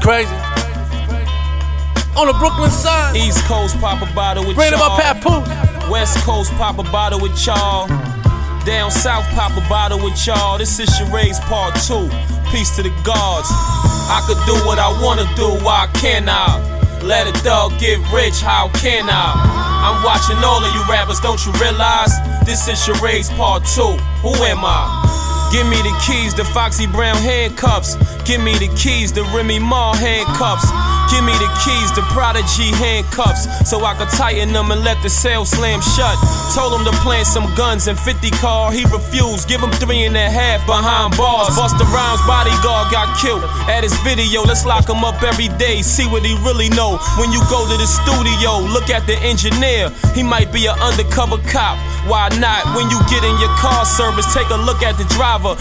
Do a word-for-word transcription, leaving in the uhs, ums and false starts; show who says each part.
Speaker 1: crazy. On the Brooklyn side.
Speaker 2: East Coast pop a bottle with
Speaker 1: Bring
Speaker 2: y'all.
Speaker 1: my papoose.
Speaker 2: West Coast pop a bottle with y'all. Down south pop a bottle with y'all. This is Charades part two. Peace to the gods. I could do what I wanna do, why can't I? Let a dog get rich, how can I? I'm watching all of you rappers, don't you realize? This is Charades part two. Who am I? Give me the keys, the Foxy Brown handcuffs. Give me the keys, the Remy Ma handcuffs. Give me the keys, the Prodigy handcuffs, so I could tighten them and let the cell slam shut. Told him to plant some guns and fifty car, he refused. Give him three and a half behind bars. Busta Rhymes bodyguard got killed at his video. Let's lock him up every day, see what he really know. When you go to the studio, look at the engineer. He might be an undercover cop. Why not? When you get in your car service, take a look at the driver.